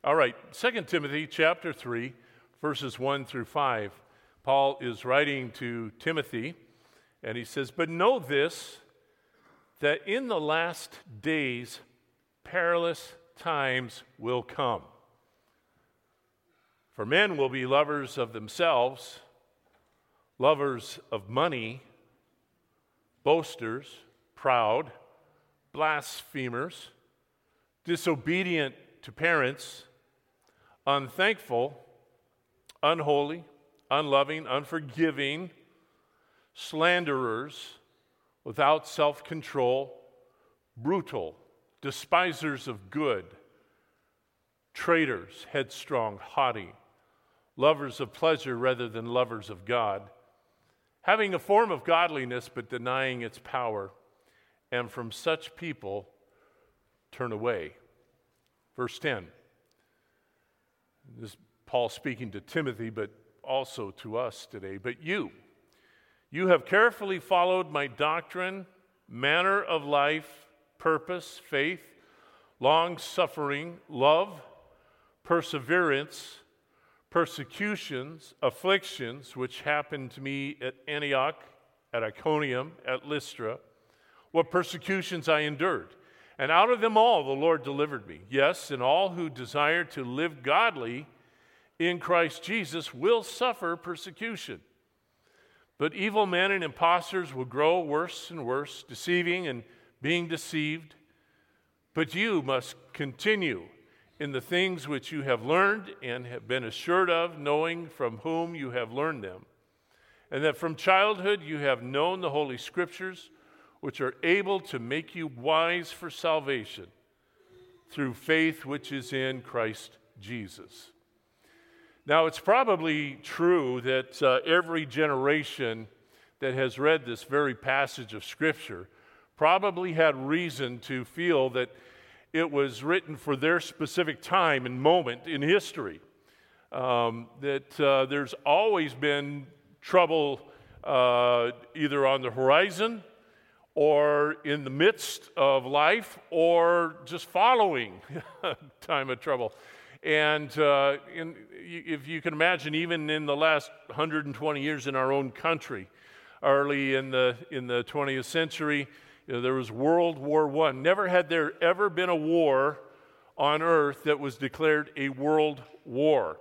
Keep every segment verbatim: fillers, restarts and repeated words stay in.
All right, Second Timothy chapter three, verses one through five. Paul is writing to Timothy, and he says, "But know this, that in the last days perilous times will come. For men will be lovers of themselves, lovers of money, boasters, proud, blasphemers, disobedient to parents, unthankful, unholy, unloving, unforgiving, slanderers, without self-control, brutal, despisers of good, traitors, headstrong, haughty, lovers of pleasure rather than lovers of God, having a form of godliness but denying its power, and from such people turn away." Verse ten. This is Paul speaking to Timothy, but also to us today. "But you, you have carefully followed my doctrine, manner of life, purpose, faith, long-suffering, love, perseverance, persecutions, afflictions, which happened to me at Antioch, at Iconium, at Lystra, what persecutions I endured. And out of them all the Lord delivered me. Yes, and all who desire to live godly in Christ Jesus will suffer persecution. But evil men and impostors will grow worse and worse, deceiving and being deceived. But you must continue in the things which you have learned and have been assured of, knowing from whom you have learned them, and that from childhood you have known the Holy Scriptures, which are able to make you wise for salvation through faith which is in Christ Jesus." Now, it's probably true that uh, every generation that has read this very passage of Scripture probably had reason to feel that it was written for their specific time and moment in history. Um, that uh, there's always been trouble uh, either on the horizon or in the midst of life, or just following time of trouble. And uh, in, if you can imagine, even in the last one hundred twenty years in our own country, early in the in the twentieth century, you know, there was World War One. Never had there ever been a war on earth that was declared a world war,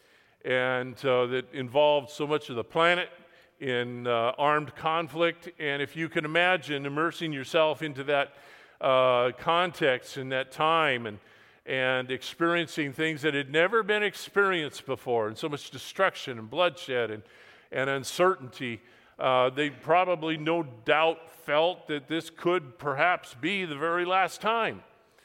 and uh, that involved so much of the planet in uh, armed conflict. And if you can imagine immersing yourself into that uh, context and that time and and experiencing things that had never been experienced before, and so much destruction and bloodshed and, and uncertainty, uh, they probably no doubt felt that this could perhaps be the very last time.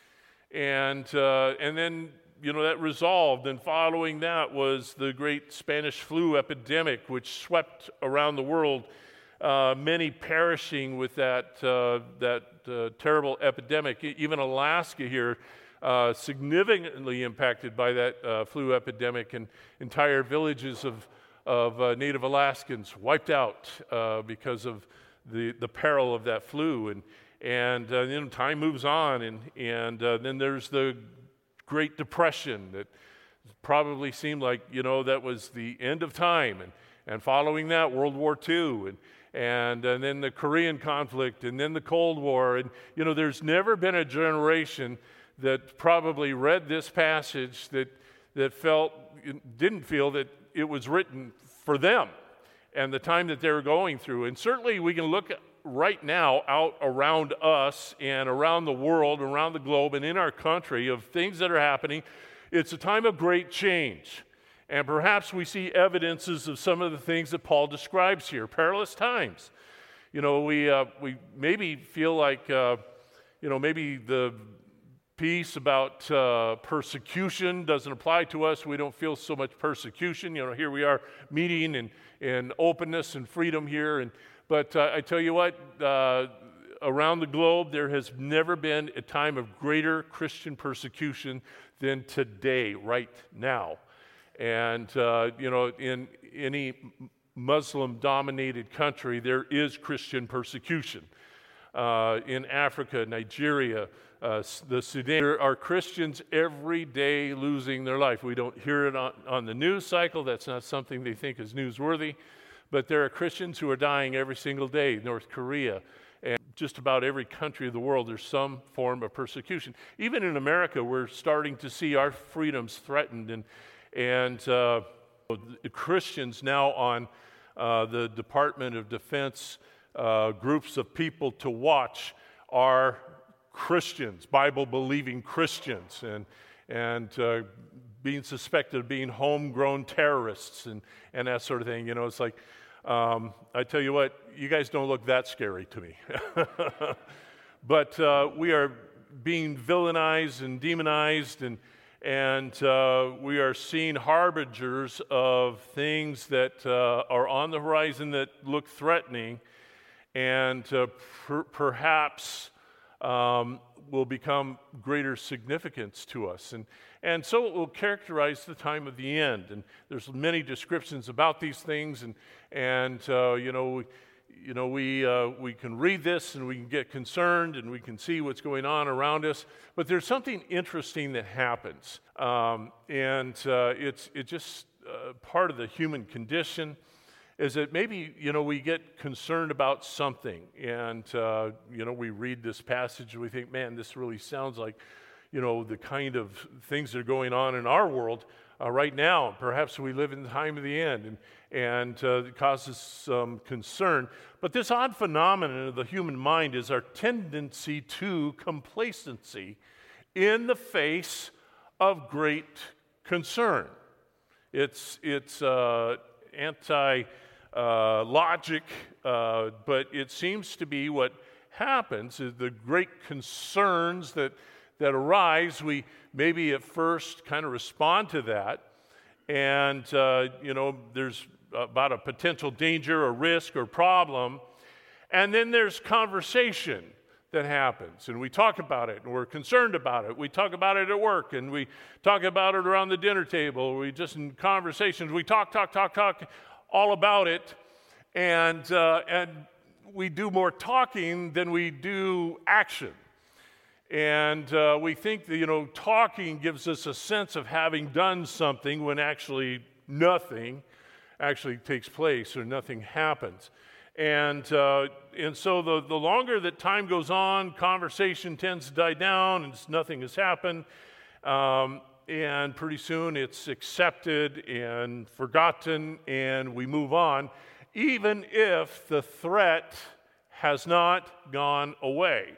And uh, and then, you know, that resolved, and following that was the great Spanish flu epidemic, which swept around the world, uh, many perishing with that, uh, that uh, terrible epidemic. Even Alaska here, uh, significantly impacted by that uh, flu epidemic, and entire villages of, of uh, Native Alaskans wiped out uh, because of the, the peril of that flu. And, and uh, then time moves on, and, and uh, then there's the Great Depression that probably seemed like, you know, that was the end of time. And, and following that, World War Two, and, and, and then the Korean conflict, and then the Cold War. And, you know, there's never been a generation that probably read this passage that, that felt, didn't feel that it was written for them and the time that they were going through. And certainly we can look at right now out around us and around the world, around the globe, and in our country of things that are happening. It's a time of great change. And perhaps we see evidences of some of the things that Paul describes here, perilous times. You know, we uh, we maybe feel like, uh, you know, maybe the piece about uh, persecution doesn't apply to us. We don't feel so much persecution. You know, here we are meeting in, in openness and freedom here. And But uh, I tell you what, uh, around the globe, there has never been a time of greater Christian persecution than today, right now. And, uh, you know, in any Muslim-dominated country, there is Christian persecution. Uh, in Africa, Nigeria, uh, the Sudan. There are Christians every day losing their life. We don't hear it on, on the news cycle. That's not something they think is newsworthy. But there are Christians who are dying every single day. North Korea, and just about every country of the world, there's some form of persecution. Even in America, we're starting to see our freedoms threatened, and and uh, Christians now on uh, the Department of Defense uh, groups of people to watch are Christians, Bible-believing Christians, and and uh, being suspected of being homegrown terrorists and and that sort of thing. You know, it's like. Um, I tell you what, you guys don't look that scary to me. But uh, we are being villainized and demonized, and, and uh, we are seeing harbingers of things that uh, are on the horizon that look threatening, and uh, per- perhaps um, will become greater significance to us. And, and so it will characterize the time of the end. And there's many descriptions about these things, and, and uh, you know, we, you know, we, uh, we can read this and we can get concerned and we can see what's going on around us. But there's something interesting that happens. Um, and uh, it's, it's just uh, part of the human condition. Is that maybe, you know, we get concerned about something, and, uh, you know, we read this passage and we think, man, this really sounds like, you know, the kind of things that are going on in our world uh, right now. Perhaps we live in the time of the end, and, and uh, it causes some concern. But this odd phenomenon of the human mind is our tendency to complacency in the face of great concern. It's, it's uh, anti- Uh, logic, uh, but it seems to be what happens is the great concerns that that arise. We maybe at first kind of respond to that, and uh, you know, there's about a potential danger or risk or problem, and then there's conversation that happens, and we talk about it, and we're concerned about it. We talk about it at work, and we talk about it around the dinner table. We just in conversations, we talk, talk, talk, talk. all about it, and uh, and we do more talking than we do action. And uh, we think that, you know, talking gives us a sense of having done something when actually nothing actually takes place or nothing happens. And uh, and so the, the longer that time goes on, conversation tends to die down and nothing has happened. Um, And pretty soon it's accepted and forgotten, and we move on, even if the threat has not gone away.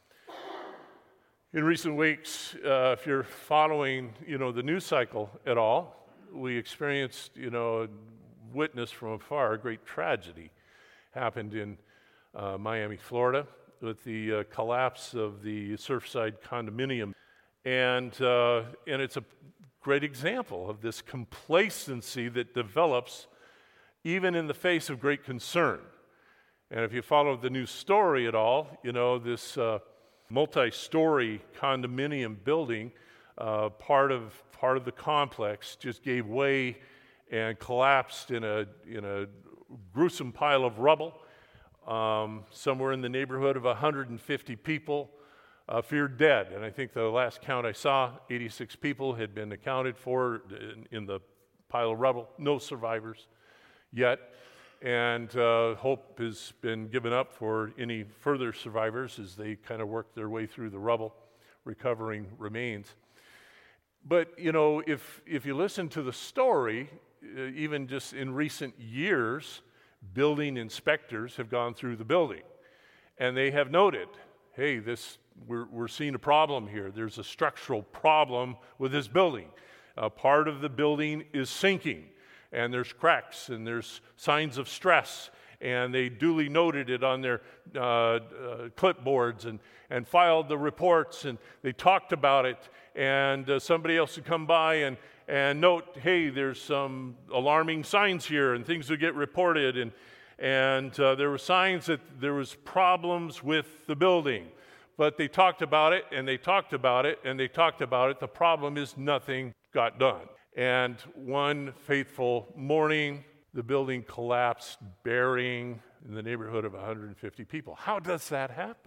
In recent weeks, uh, if you're following, you know, the news cycle at all, we experienced, you know, witness from afar a great tragedy happened in uh, Miami, Florida, with the uh, collapse of the Surfside condominium. And uh, and it's a great example of this complacency that develops even in the face of great concern. And if you follow the news story at all, you know, this uh, multi-story condominium building, uh, part of part of the complex just gave way and collapsed in a in a gruesome pile of rubble. Um, somewhere in the neighborhood of one hundred fifty people Uh, feared dead, and I think the last count I saw, eighty-six people had been accounted for in, in the pile of rubble. No survivors yet, and uh, hope has been given up for any further survivors as they kind of work their way through the rubble, recovering remains. But you know, if if you listen to the story, uh, even just in recent years, building inspectors have gone through the building, and they have noted, hey, this. We're, we're seeing a problem here. There's a structural problem with this building. Uh, part of the building is sinking, and there's cracks, and there's signs of stress, and they duly noted it on their uh, uh, clipboards and, and filed the reports, and they talked about it, and uh, somebody else would come by and, and note, hey, there's some alarming signs here, and things would get reported, and, and uh, there were signs that there was problems with the building. But they talked about it, and they talked about it, and they talked about it. The problem is nothing got done. And one fateful morning, the building collapsed, burying in the neighborhood of one hundred fifty people. How does that happen?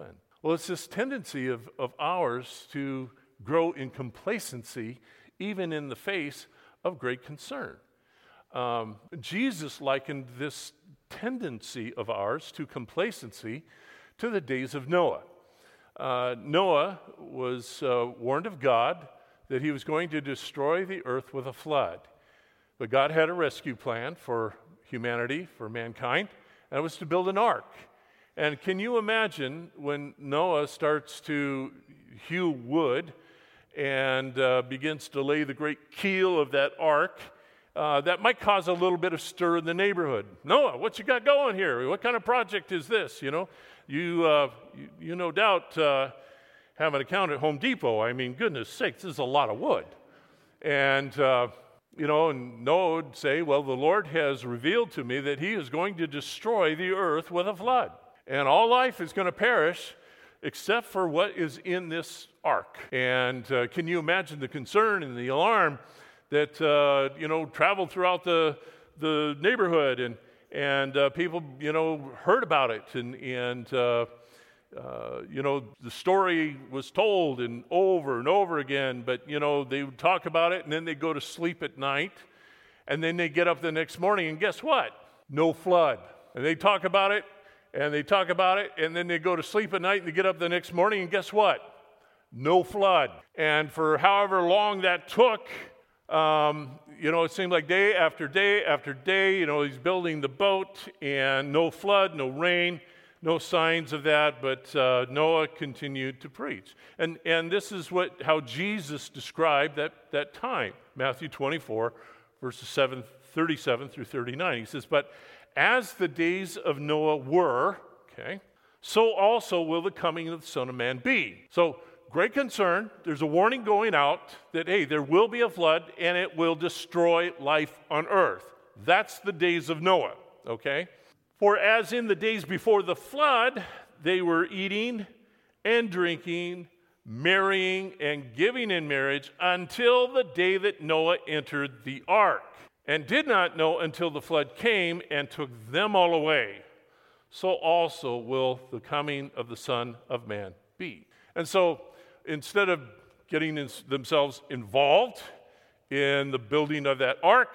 Well, it's this tendency of, of ours to grow in complacency, even in the face of great concern. Um, Jesus likened this tendency of ours to complacency to the days of Noah. Uh, Noah was uh, warned of God that he was going to destroy the earth with a flood. But God had a rescue plan for humanity, for mankind, and it was to build an ark. And can you imagine when Noah starts to hew wood and uh, begins to lay the great keel of that ark? Uh, that might cause a little bit of stir in the neighborhood. Noah, what you got going here? What kind of project is this? You know, you uh, you, you no doubt uh, have an account at Home Depot. I mean, goodness sakes, this is a lot of wood. And uh, you know, and Noah would say, well, the Lord has revealed to me that he is going to destroy the earth with a flood. And all life is going to perish except for what is in this ark. And uh, can you imagine the concern and the alarm that, uh, you know, traveled throughout the the neighborhood, and and uh, people, you know, heard about it, and, and uh, uh, you know, the story was told and over and over again, but, you know, they would talk about it, and then they'd go to sleep at night, and then they get up the next morning, and guess what? No flood. And they talk about it, and they talk about it, and then they go to sleep at night, and they get up the next morning, and guess what? No flood. And for however long that took, um, you know, it seemed like day after day after day, you know, he's building the boat, and no flood, no rain, no signs of that, but uh, Noah continued to preach. And and this is what how Jesus described that, that time, Matthew twenty-four, verses seven, thirty-seven through thirty-nine. He says, but as the days of Noah were, okay, so also will the coming of the Son of Man be. So, great concern. There's a warning going out that, hey, there will be a flood and it will destroy life on earth. That's the days of Noah, okay? For as in the days before the flood, they were eating and drinking, marrying and giving in marriage until the day that Noah entered the ark, and did not know until the flood came and took them all away. So also will the coming of the Son of Man be. And so instead of getting in themselves involved in the building of that ark,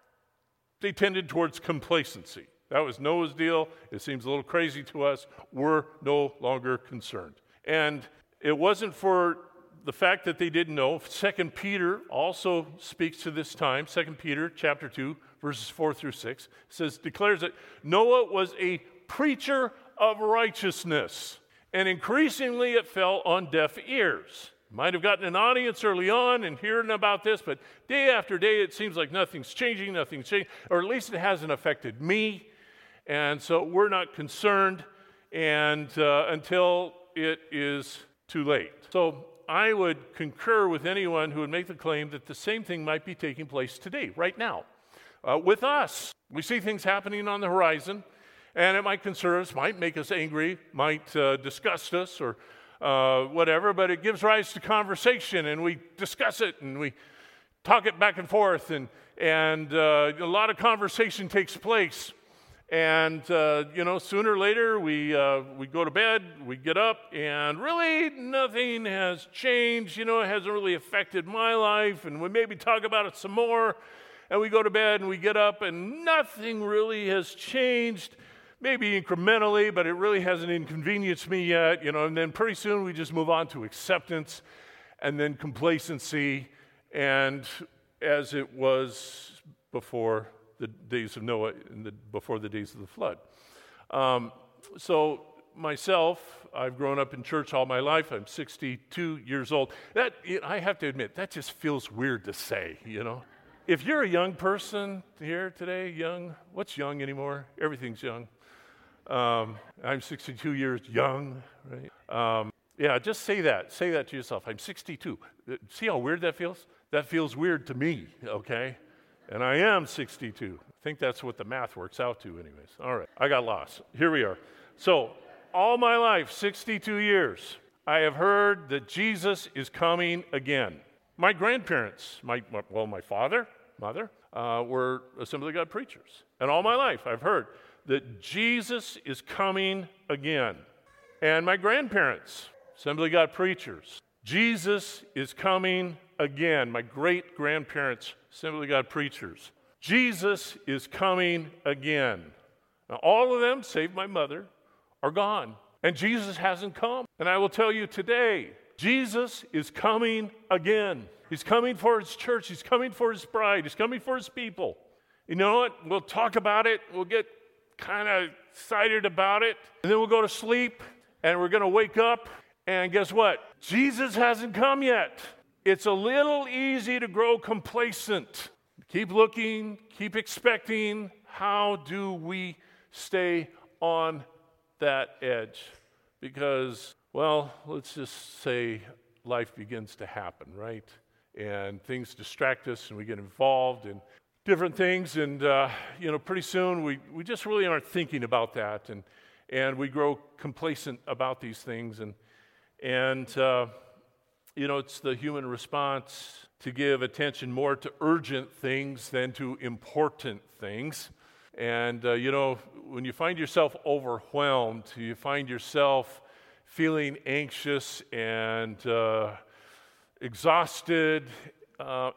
they tended towards complacency. That was Noah's deal. It seems a little crazy to us. We're no longer concerned. And it wasn't for the fact that they didn't know. Second Peter also speaks to this time. Second Peter chapter two, verses four through six, says, declares that Noah was a preacher of righteousness, and increasingly it fell on deaf ears. Might have gotten an audience early on and hearing about this, but day after day it seems like nothing's changing, nothing's changing, or at least it hasn't affected me, and so we're not concerned and uh, until it is too late. So I would concur with anyone who would make the claim that the same thing might be taking place today, right now, uh, with us. We see things happening on the horizon, and it might concern us, might make us angry, might uh, disgust us, or uh, whatever, but it gives rise to conversation, and we discuss it, and we talk it back and forth, and, and uh, a lot of conversation takes place. And, uh, you know, sooner or later, we uh, we go to bed, we get up, and really nothing has changed. You know, it hasn't really affected my life, and we maybe talk about it some more, and we go to bed, and we get up, and nothing really has changed, maybe incrementally, but it really hasn't inconvenienced me yet, you know, and then pretty soon we just move on to acceptance, and then complacency, and as it was before the days of Noah, and the, before the days of the flood. Um, so myself, I've grown up in church all my life. I'm sixty-two years old. That, I have to admit, that just feels weird to say, you know. If you're a young person here today, young, what's young anymore? Everything's young. Um, I'm sixty-two years young, right? Um, yeah, just say that. Say that to yourself. I'm sixty-two. See how weird that feels? That feels weird to me, okay? And I am sixty-two. I think that's what the math works out to anyways. All right, I got lost. Here we are. So, all my life, sixty-two years, I have heard that Jesus is coming again. My grandparents, my well, my father, mother, uh, were Assembly of God preachers. And all my life, I've heard that Jesus is coming again. and my grandparents, Assembly of God preachers. Jesus is coming again. My great-grandparents, Assembly of God preachers. Jesus is coming again. Now, all of them, save my mother, are gone. And Jesus hasn't come. And I will tell you today, Jesus is coming again. He's coming for his church. He's coming for his bride. He's coming for his people. You know what? We'll talk about it. We'll get kind of excited about it. And then we'll go to sleep, and we're going to wake up, and guess what? Jesus hasn't come yet. It's a little easy to grow complacent. Keep looking, keep expecting. How do we stay on that edge? Because, well, let's just say life begins to happen, right? And things distract us, and we get involved in different things, and uh, you know, pretty soon we, we just really aren't thinking about that, and and we grow complacent about these things, and and uh, you know, it's the human response to give attention more to urgent things than to important things. And uh, you know, when you find yourself overwhelmed, you find yourself feeling anxious and uh, exhausted. Uh,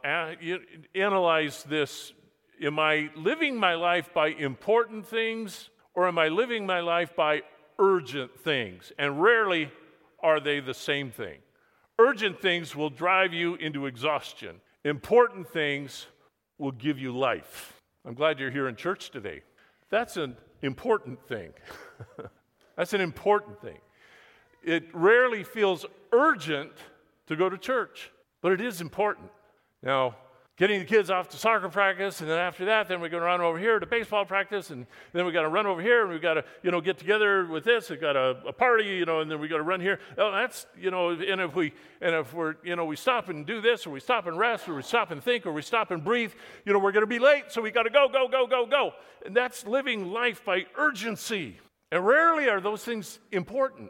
analyze this. Am I living my life by important things, or am I living my life by urgent things? And rarely are they the same thing. Urgent things will drive you into exhaustion. Important things will give you life. I'm glad you're here in church today. That's an important thing. That's an important thing. It rarely feels urgent to go to church, but it is important. Now, getting the kids off to soccer practice, and then after that, then we're going to run over here to baseball practice, and then we got to run over here, and we got to, you know, get together with this. We got a, a party, you know, and then we got to run here. Oh, that's, you know, and if we, and if we're, you know, we stop and do this, or we stop and rest, or we stop and think, or we stop and breathe, you know, we're going to be late, so we got to go, go, go, go, go. And that's living life by urgency. And rarely are those things important.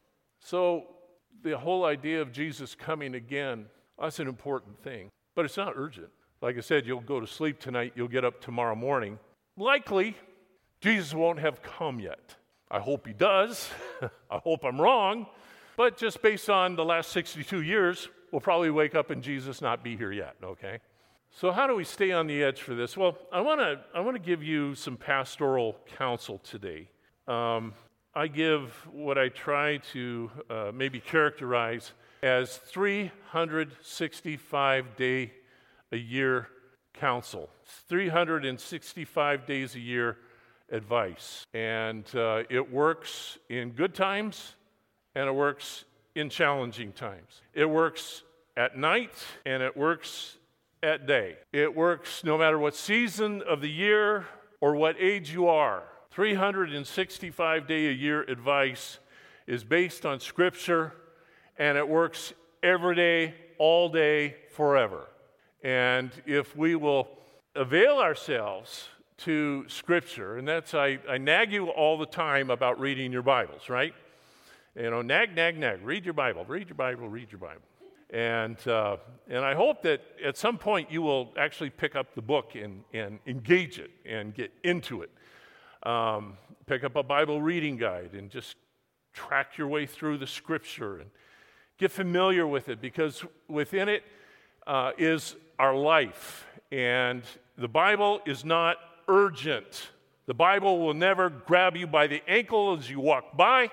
So the whole idea of Jesus coming again, that's an important thing. But it's not urgent. Like I said, you'll go to sleep tonight, you'll get up tomorrow morning. Likely, Jesus won't have come yet. I hope he does. I hope I'm wrong. But just based on the last sixty-two years, we'll probably wake up and Jesus not be here yet, okay? So how do we stay on the edge for this? Well, I want to I want to give you some pastoral counsel today. Um, I give what I try to uh, maybe characterize as three hundred sixty-five day a year counsel, three hundred sixty-five days a year advice. And uh, it works in good times, and it works in challenging times. It works at night, and it works at day. It works no matter what season of the year or what age you are. three hundred sixty-five day a year advice is based on Scripture, and it works every day, all day, forever. And if we will avail ourselves to Scripture, and that's, I, I nag you all the time about reading your Bibles, right? You know, nag, nag, nag, read your Bible, read your Bible, read your Bible. And uh, and I hope that at some point you will actually pick up the book and, and engage it and get into it. Um, pick up a Bible reading guide and just track your way through the Scripture and get familiar with it, because within it uh, is our life. And the Bible is not urgent. The Bible will never grab you by the ankle as you walk by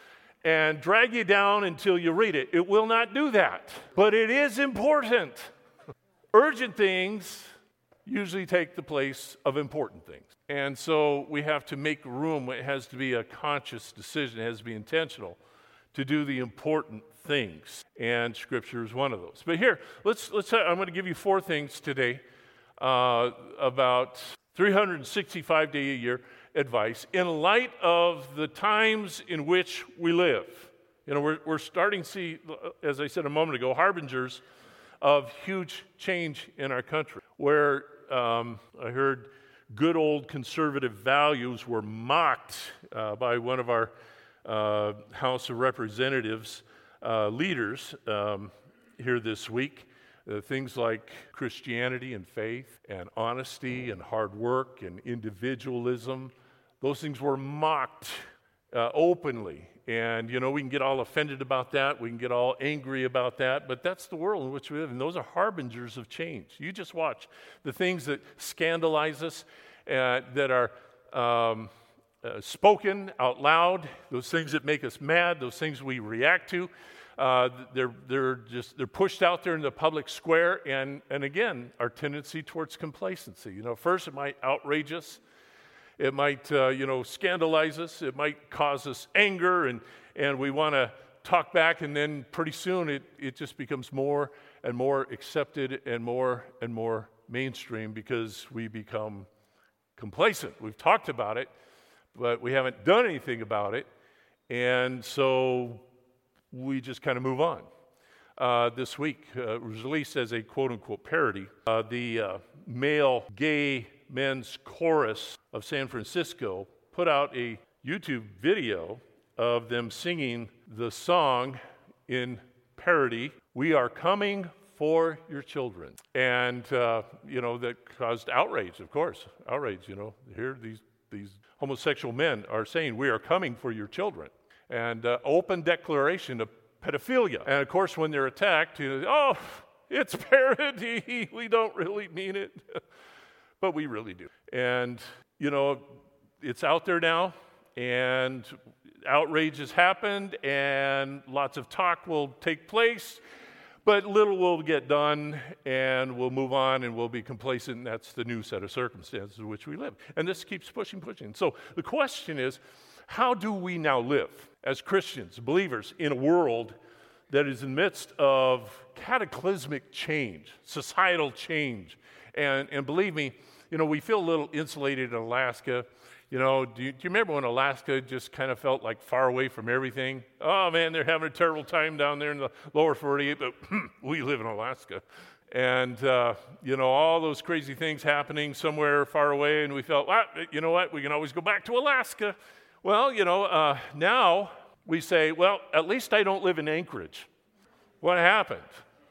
and drag you down until you read it. It will not do that. But it is important. Urgent things usually take the place of important things. And so we have to make room. It has to be a conscious decision. It has to be intentional to do the important things. And Scripture is one of those. But here, let's let's. I'm going to give you four things today uh, about three hundred sixty-five day a year advice in light of the times in which we live. You know, we're we're starting to see, as I said a moment ago, harbingers of huge change in our country, where um, I heard good old conservative values were mocked uh, by one of our uh, House of Representatives uh, leaders um, here this week. Uh, things like Christianity and faith and honesty and hard work and individualism, those things were mocked uh, openly. And, you know, we can get all offended about that. We can get all angry about that. But that's the world in which we live. And those are harbingers of change. You just watch the things that scandalize us, uh, that are um, uh, spoken out loud, those things that make us mad, those things we react to. Uh, they're they're just they're pushed out there in the public square, and and again, our tendency towards complacency. You know, first it might outrage us, it might uh, you know scandalize us, it might cause us anger, and and we want to talk back, and then pretty soon it it just becomes more and more accepted and more and more mainstream because we become complacent. We've talked about it, but we haven't done anything about it, and so we just kind of move on. Uh, this week, uh, it was released as a quote-unquote parody. Uh, the uh, male gay men's chorus of San Francisco put out a YouTube video of them singing the song in parody, "We Are Coming for Your Children." And, uh, you know, that caused outrage, of course. Outrage, you know. Here these, these homosexual men are saying, "We are coming for your children." And uh, open declaration of pedophilia. And of course, when they're attacked, you know, oh, it's parody. We don't really mean it. But we really do. And, you know, it's out there now, and outrage has happened, and lots of talk will take place, but little will get done, and we'll move on, and we'll be complacent, and that's the new set of circumstances in which we live. And this keeps pushing, pushing. So the question is, how do we now live as Christians, believers, in a world that is in the midst of cataclysmic change, societal change? And, and believe me, you know, we feel a little insulated in Alaska. You know, do you, do you remember when Alaska just kind of felt like far away from everything? Oh, man, they're having a terrible time down there in the lower forty-eight, but we live in Alaska. And, uh, you know, all those crazy things happening somewhere far away, and we felt, well, you know what, we can always go back to Alaska. Well, you know, uh, now we say, well, at least I don't live in Anchorage. What happened?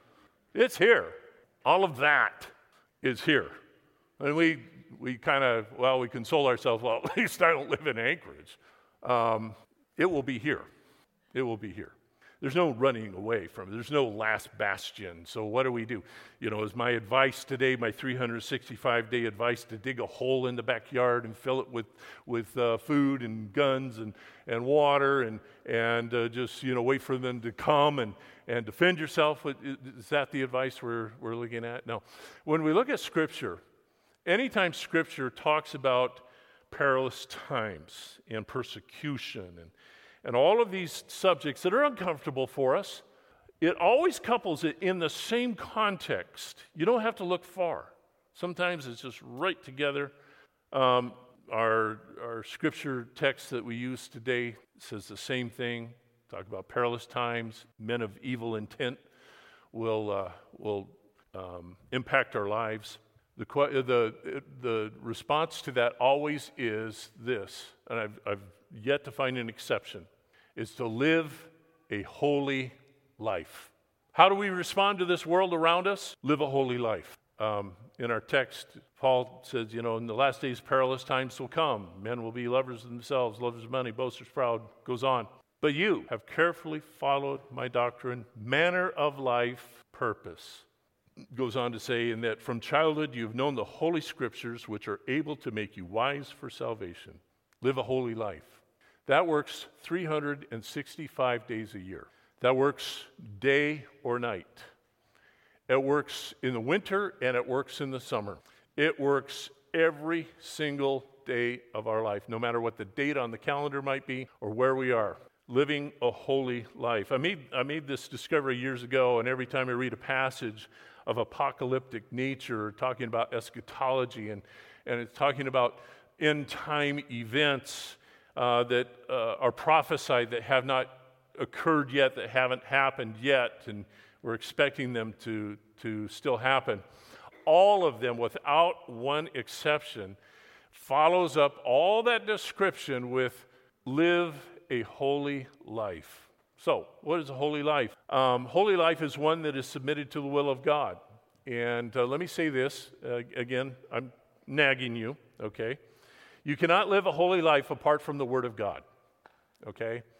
It's here. All of that is here. And we we kind of, well, we console ourselves, well, at least I don't live in Anchorage. Um, it will be here. It will be here. There's no running away from it. There's no last bastion. So what do we do? You know, is my advice today, my three hundred sixty-five day advice, to dig a hole in the backyard and fill it with with uh, food and guns and, and water and and uh, just, you know, wait for them to come and, and defend yourself? Is that the advice we're we're looking at? No. When we look at Scripture, anytime Scripture talks about perilous times and persecution and And all of these subjects that are uncomfortable for us, it always couples it in the same context. You don't have to look far. Sometimes it's just right together. Um, our, our scripture text that we use today says the same thing. Talk about perilous times. Men of evil intent will, uh, will um, impact our lives. The, the, the response to that always is this, and I've, I've yet to find an exception, is to live a holy life. How do we respond to this world around us? Live a holy life. Um, in our text, Paul says, you know, in the last days, perilous times will come. Men will be lovers of themselves, lovers of money, boasters, proud, goes on. But you have carefully followed my doctrine, manner of life, purpose. Goes on to say, in that from childhood you've known the Holy Scriptures, which are able to make you wise for salvation. Live a holy life. That works three hundred sixty-five days a year. That works day or night. It works in the winter and it works in the summer. It works every single day of our life, no matter what the date on the calendar might be or where we are. Living a holy life. I made, I made this discovery years ago, and every time I read a passage of apocalyptic nature, talking about eschatology, and, and it's talking about end-time events uh, that uh, are prophesied that have not occurred yet, that haven't happened yet, and we're expecting them to, to still happen. All of them, without one exception, follows up all that description with live a holy life. So, what is a holy life? Um, holy life is one that is submitted to the will of God. And uh, let me say this, uh, again, I'm nagging you, okay? You cannot live a holy life apart from the Word of God, okay?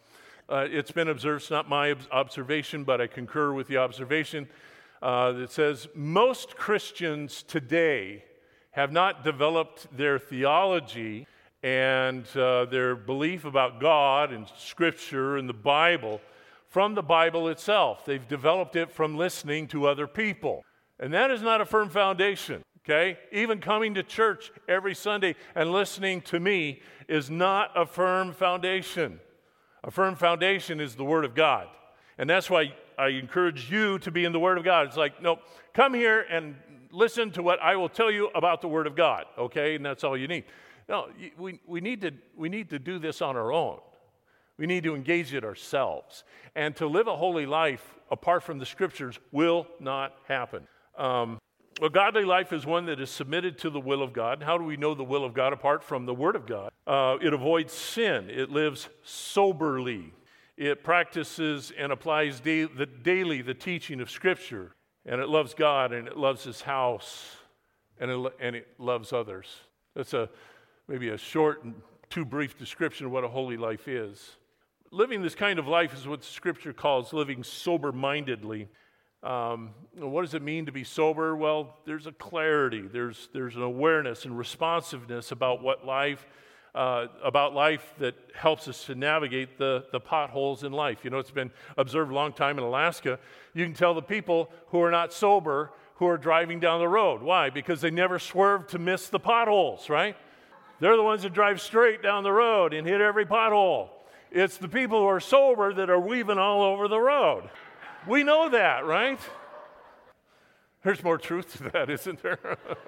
Uh, it's been observed, it's not my ob- observation, but I concur with the observation uh, that says most Christians today have not developed their theology and uh, their belief about God and Scripture and the Bible from the Bible itself. They've developed it from listening to other people. And that is not a firm foundation, okay? Even coming to church every Sunday and listening to me is not a firm foundation. A firm foundation is the Word of God. And that's why I encourage you to be in the Word of God. It's like, no, come here and listen to what I will tell you about the Word of God, okay? And that's all you need. No, we, we, need to, we need to do this on our own. We need to engage it ourselves. And to live a holy life apart from the Scriptures will not happen. Um, a godly life is one that is submitted to the will of God. How do we know the will of God apart from the Word of God? Uh, it avoids sin. It lives soberly. It practices and applies da- the, daily the teaching of Scripture. And it loves God, and it loves His house, and it, and it loves others. That's a maybe a short and too brief description of what a holy life is. Living this kind of life is what Scripture calls living sober-mindedly. Um, what does it mean to be sober? Well, there's a clarity, there's there's an awareness and responsiveness about what life, uh, about life that helps us to navigate the, the potholes in life. You know, it's been observed a long time in Alaska. You can tell the people who are not sober who are driving down the road. Why? Because they never swerve to miss the potholes, right? They're the ones that drive straight down the road and hit every pothole. It's the people who are sober that are weaving all over the road. We know that, right? There's more truth to that, isn't there?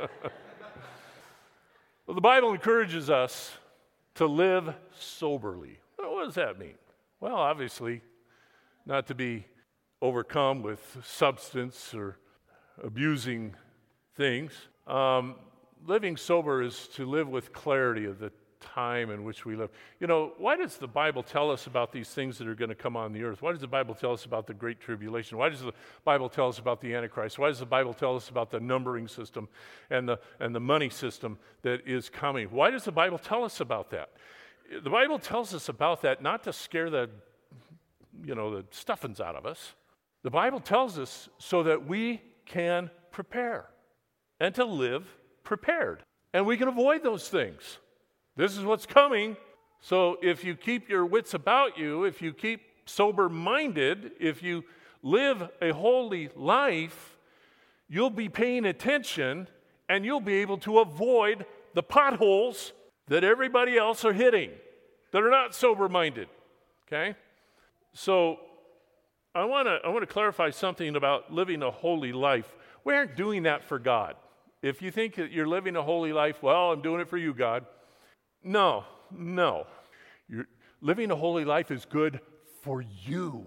Well, the Bible encourages us to live soberly. Well, what does that mean? Well, obviously, not to be overcome with substance or abusing things. Um, living sober is to live with clarity of the time in which we live. You know, why does the Bible tell us about these things that are going to come on the earth? Why does the Bible tell us about the Great Tribulation? Why does the Bible tell us about the Antichrist? Why does the Bible tell us about the numbering system and the and the money system that is coming? Why does the Bible tell us about that? The Bible tells us about that not to scare the, you know, the stuffings out of us. The Bible tells us so that we can prepare and to live prepared. And we can avoid those things. This is what's coming. So if you keep your wits about you, if you keep sober-minded, if you live a holy life, you'll be paying attention and you'll be able to avoid the potholes that everybody else are hitting that are not sober-minded. Okay? So I want to I want to clarify something about living a holy life. We aren't doing that for God. If you think that you're living a holy life, well, I'm doing it for you, God. No, no. You're, living a holy life is good for you.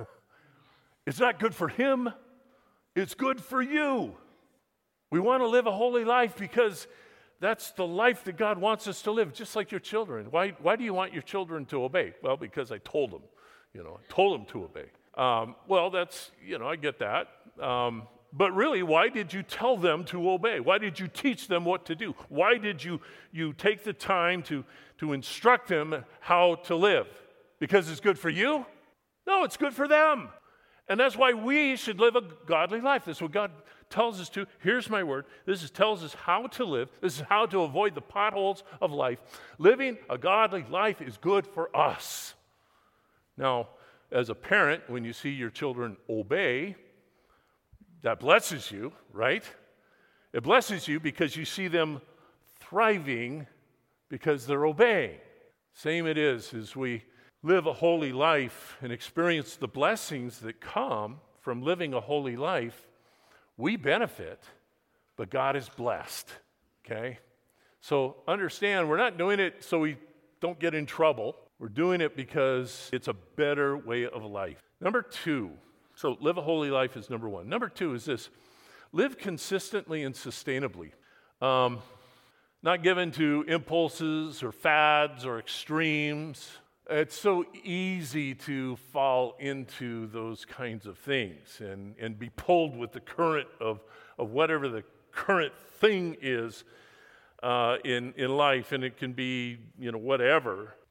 It's not good for him. It's good for you. We want to live a holy life because that's the life that God wants us to live, just like your children. Why, why do you want your children to obey? Well, because I told them. You know, I told them to obey. Um, well, that's, you know, I get that. Um, But really, why did you tell them to obey? Why did you teach them what to do? Why did you, you take the time to, to instruct them how to live? Because it's good for you? No, it's good for them. And that's why we should live a godly life. That's what God tells us to. Here's my word. This is, tells us how to live. This is how to avoid the potholes of life. Living a godly life is good for us. Now, as a parent, when you see your children obey, that blesses you, right? It blesses you because you see them thriving because they're obeying. Same it is as we live a holy life and experience the blessings that come from living a holy life. We benefit, but God is blessed, okay? So understand, we're not doing it so we don't get in trouble. We're doing it because it's a better way of life. Number two, so live a holy life is number one. Number two is this: live consistently and sustainably. Um, not given to impulses or fads or extremes. It's so easy to fall into those kinds of things and, and be pulled with the current of, of whatever the current thing is uh, in, in life, and it can be, you know, whatever.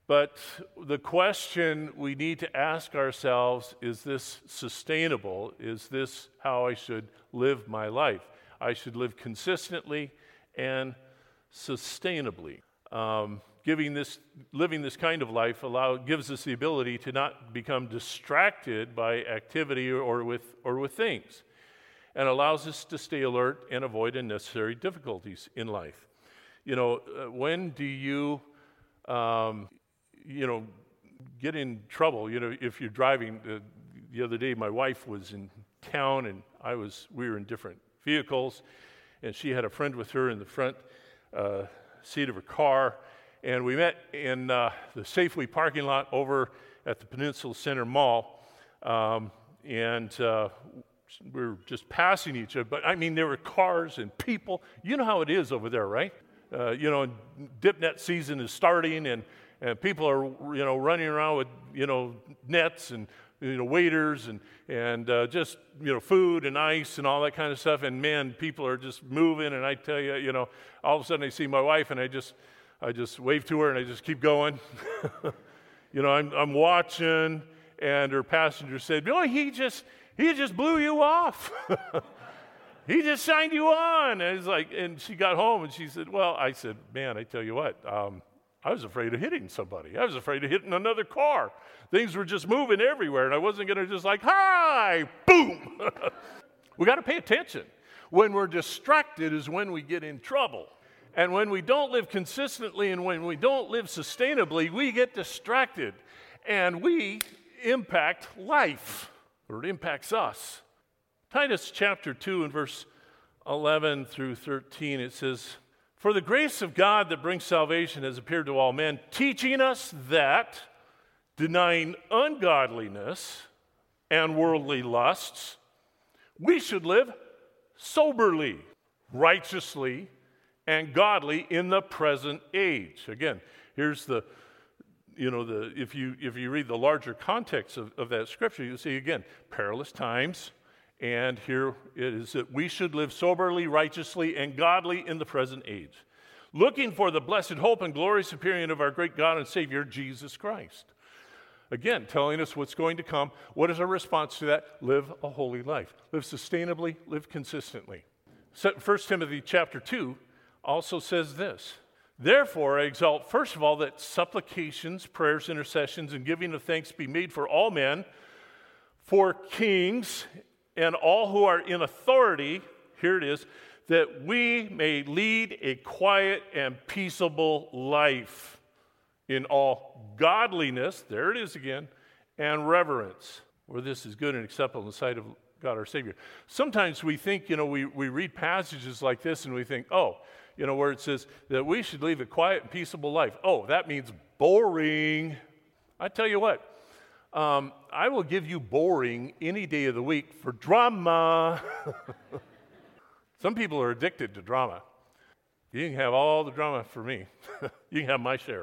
But the question we need to ask ourselves, is this sustainable? Is this how I should live my life? I should live consistently and sustainably. Um, giving this, living this kind of life allow, gives us the ability to not become distracted by activity or, or, with, or with things, and allows us to stay alert and avoid unnecessary difficulties in life. You know, uh, when do you... Um, you know, get in trouble, you know, if you're driving. Uh, the other day, my wife was in town, and I was, we were in different vehicles, and she had a friend with her in the front uh, seat of her car, and we met in uh, the Safeway parking lot over at the Peninsula Center Mall, um, and uh, we were just passing each other, but I mean, there were cars and people. You know how it is over there, right? Uh, you know, dip net season is starting, and And people are, you know, running around with, you know, nets and, you know, waiters and, and uh, just, you know, food and ice and all that kind of stuff. And, man, people are just moving. And I tell you, you know, all of a sudden I see my wife, and I just I just wave to her, and I just keep going. you know, I'm, I'm watching, and her passenger said, oh, he just, he just blew you off. He just signed you on. And, it's like, and she got home, and she said, well, I said, man, I tell you what, um, I was afraid of hitting somebody. I was afraid of hitting another car. Things were just moving everywhere, and I wasn't going to just like, hi, boom. We got to pay attention. When we're distracted is when we get in trouble. And when we don't live consistently and when we don't live sustainably, we get distracted, and we impact life, or it impacts us. Titus chapter two and verse eleven through thirteen, it says, for the grace of God that brings salvation has appeared to all men, teaching us that, denying ungodliness and worldly lusts, we should live soberly, righteously, and godly in the present age. Again, here's the, you know, the if you if you read the larger context of, of that scripture, you'll see again, perilous times. And here it is that we should live soberly, righteously, and godly in the present age, looking for the blessed hope and glorious appearing of our great God and Savior, Jesus Christ. Again, telling us what's going to come. What is our response to that? Live a holy life. Live sustainably, live consistently. First Timothy chapter two also says this, therefore I exalt, first of all, that supplications, prayers, intercessions, and giving of thanks be made for all men, for kings, and all who are in authority, here it is, that we may lead a quiet and peaceable life in all godliness, there it is again, and reverence, where this is good and acceptable in the sight of God our Savior. Sometimes we think, you know, we, we read passages like this and we think, oh, you know, where it says that we should live a quiet and peaceable life. Oh, that means boring. I tell you what, Um, I will give you boring any day of the week for drama. Some people are addicted to drama. You can have all the drama for me. You can have my share.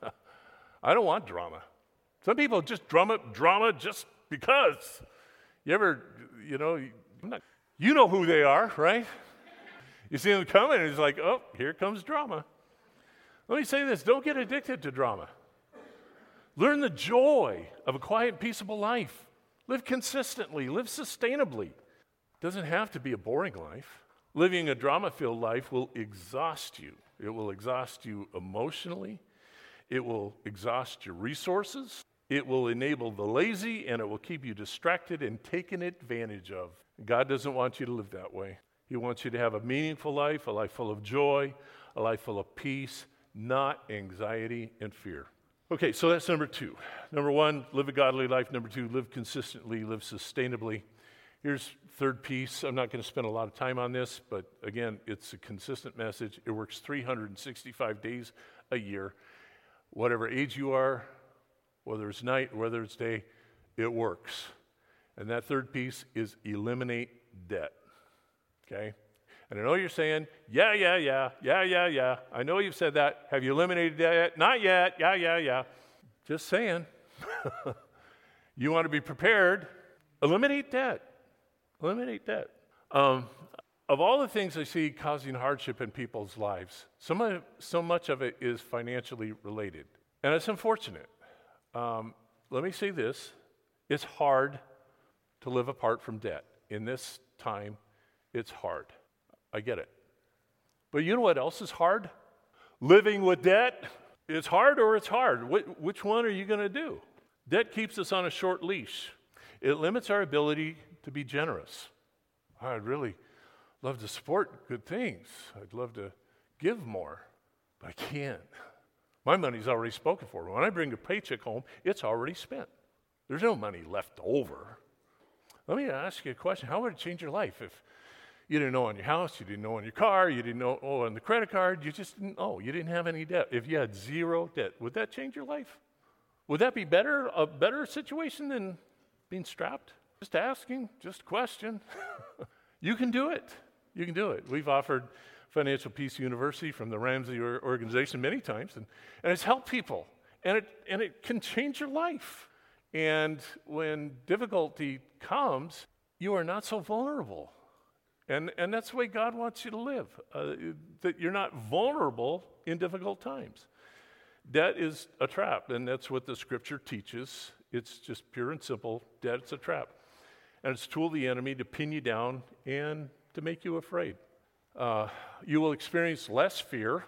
I don't want drama. Some people just drum up drama just because. You ever, you know, not, you know who they are, right? You see them coming, and it's like, oh, here comes drama. Let me say this, don't get addicted to drama. Learn the joy of a quiet, peaceable life. Live consistently. Live sustainably. It doesn't have to be a boring life. Living a drama-filled life will exhaust you. It will exhaust you emotionally. It will exhaust your resources. It will enable the lazy, and it will keep you distracted and taken advantage of. God doesn't want you to live that way. He wants you to have a meaningful life, a life full of joy, a life full of peace, not anxiety and fear. Okay, so that's number two. Number one, live a godly life. Number two, live consistently, live sustainably. Here's third piece. I'm not going to spend a lot of time on this, but again, it's a consistent message. It works three hundred sixty-five days a year. Whatever age you are, whether it's night or whether it's day, it works. And that third piece is eliminate debt. Okay? And I know you're saying, yeah, yeah, yeah, yeah, yeah, yeah. I know you've said that. Have you eliminated that yet? Not yet. Yeah, yeah, yeah. Just saying. You want to be prepared. Eliminate debt. Eliminate debt. Um, of all the things I see causing hardship in people's lives, so much, so much of it is financially related. And it's unfortunate. Um, let me say this. It's hard to live apart from debt. In this time, it's hard. I get it. But you know what else is hard? Living with debt. It's hard or it's hard. Wh- which one are you going to do? Debt keeps us on a short leash. It limits our ability to be generous. I'd really love to support good things. I'd love to give more, but I can't. My money's already spoken for. When I bring a paycheck home, it's already spent. There's no money left over. Let me ask you a question. How would it change your life if you didn't owe on your house, you didn't owe on your car, you didn't owe on the credit card, you just didn't owe, you didn't have any debt? If you had zero debt, would that change your life? Would that be better, a better situation than being strapped? Just asking, just a question. You can do it. You can do it. We've offered Financial Peace University from the Ramsey organization many times, and, and it's helped people, and it, and it can change your life. And when difficulty comes, you are not so vulnerable. And, and that's the way God wants you to live, uh, that you're not vulnerable in difficult times. Debt is a trap, and that's what the Scripture teaches. It's just pure and simple. Debt's a trap. And it's a tool of the enemy to pin you down and to make you afraid. Uh, you will experience less fear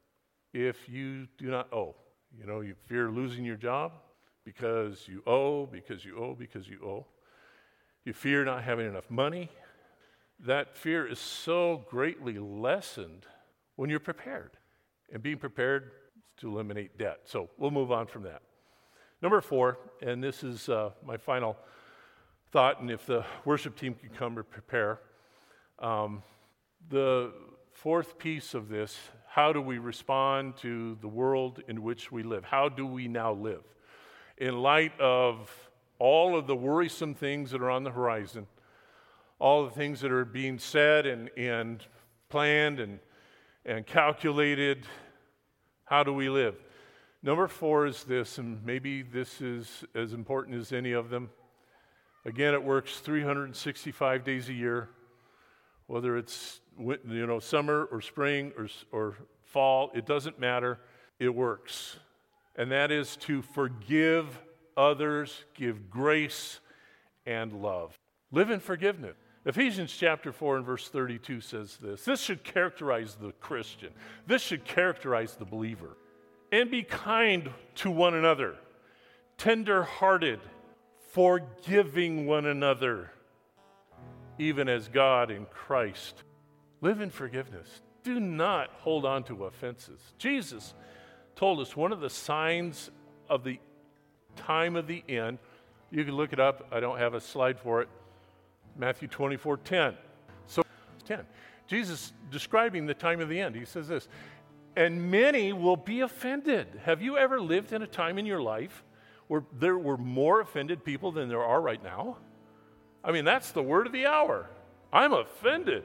if you do not owe. You know, you fear losing your job because you owe, because you owe, because you owe. You fear not having enough money. That fear is so greatly lessened when you're prepared. And being prepared is to eliminate debt. So we'll move on from that. Number four, and this is uh, my final thought, and if the worship team can come or prepare. Um, the fourth piece of this, how do we respond to the world in which we live? How do we now live? In light of all of the worrisome things that are on the horizon, all the things that are being said and, and planned and, and calculated, how do we live? Number four is this, and maybe this is as important as any of them. Again, it works three hundred sixty-five days a year, whether it's you know summer or spring or, or fall, it doesn't matter, it works. And that is to forgive others, give grace and love. Live in forgiveness. Ephesians chapter four and verse thirty-two says this. This should characterize the Christian. This should characterize the believer. And be kind to one another, tender-hearted, forgiving one another, even as God in Christ. Live in forgiveness. Do not hold on to offenses. Jesus told us one of the signs of the time of the end, you can look it up, I don't have a slide for it, Matthew twenty-four ten. So, ten. Jesus describing the time of the end, he says this, and many will be offended. Have you ever lived in a time in your life where there were more offended people than there are right now? I mean, that's the word of the hour. I'm offended.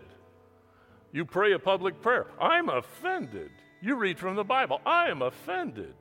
You pray a public prayer. I'm offended. You read from the Bible. I am offended.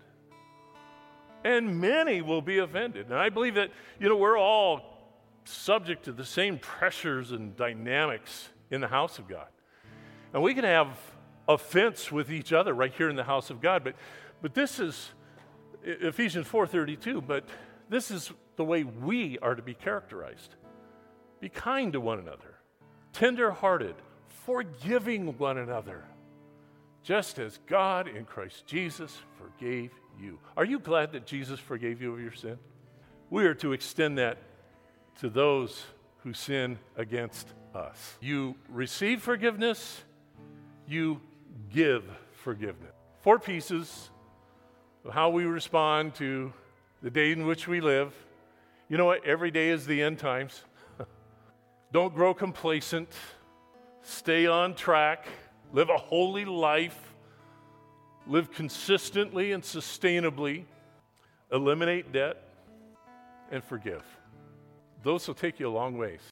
And many will be offended. And I believe that, you know, we're all subject to the same pressures and dynamics in the house of God. And we can have offense with each other right here in the house of God, but but this is Ephesians four thirty-two, but this is the way we are to be characterized. Be kind to one another, tender-hearted, forgiving one another, just as God in Christ Jesus forgave you. Are you glad that Jesus forgave you of your sin? We are to extend that to those who sin against us. You receive forgiveness, you give forgiveness. Four pieces of how we respond to the day in which we live. You know what? Every day is the end times. Don't grow complacent. Stay on track. Live a holy life. Live consistently and sustainably. Eliminate debt and forgive. Those will take you a long ways.